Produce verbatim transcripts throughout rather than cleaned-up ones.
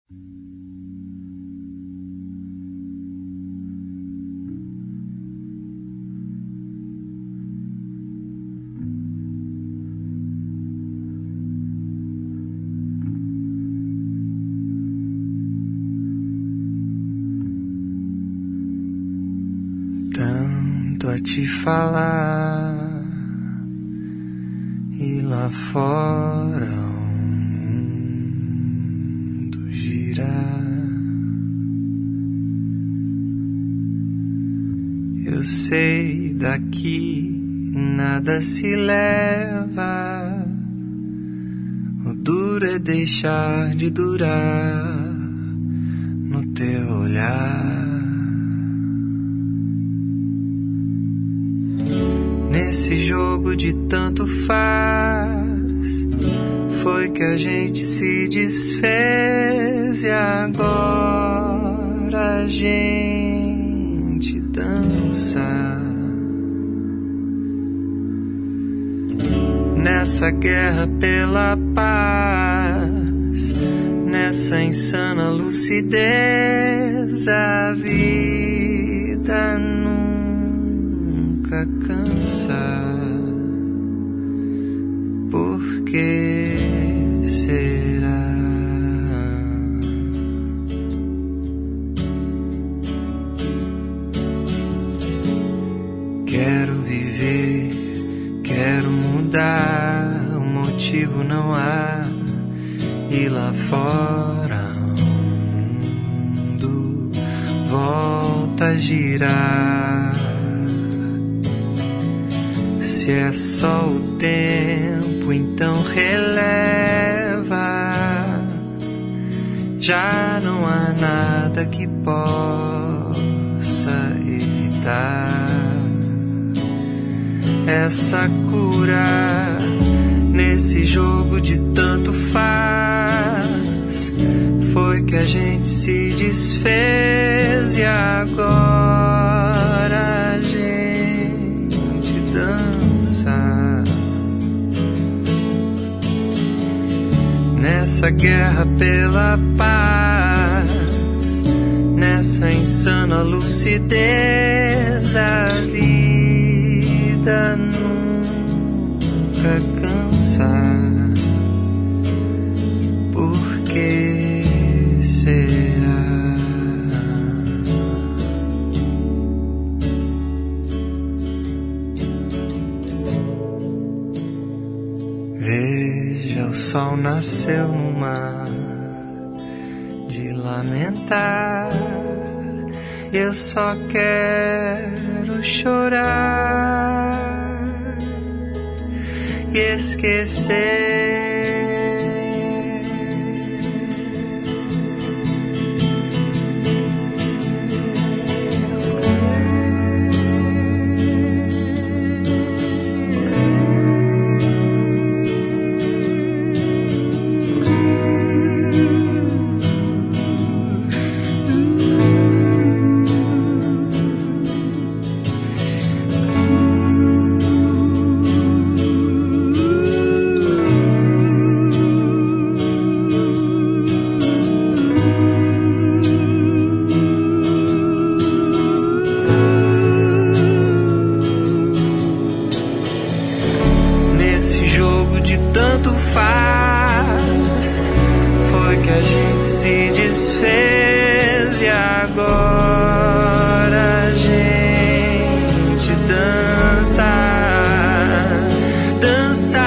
Tanto a te falar e lá fora o mundo girar. Eu sei daqui nada se leva, o duro é deixar de durar no teu olhar. Nesse jogo de tanto faz, foi que a gente se desfez e agora a gente dança. Nessa guerra pela paz, nessa insana lucidez, a vida nunca cansa. Por que será? Quero viver, quero mudar, o motivo não há, e lá fora o mundo volta a girar. Se é só o tempo, então releva. Já não há nada que possa evitar essa cura. Nesse jogo de tanto faz, foi que a gente se desfez e agora a gente dança. Nessa guerra pela paz, nessa insana lucidez, a vida nunca cansa. Por que será? Veja, o sol nasceu no mar de lamentar. Eu só quero chorar e esquecer. Tanto faz, foi que a gente se desfez e agora a gente dança, dança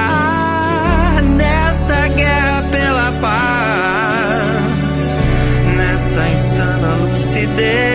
nessa guerra pela paz, nessa insana lucidez.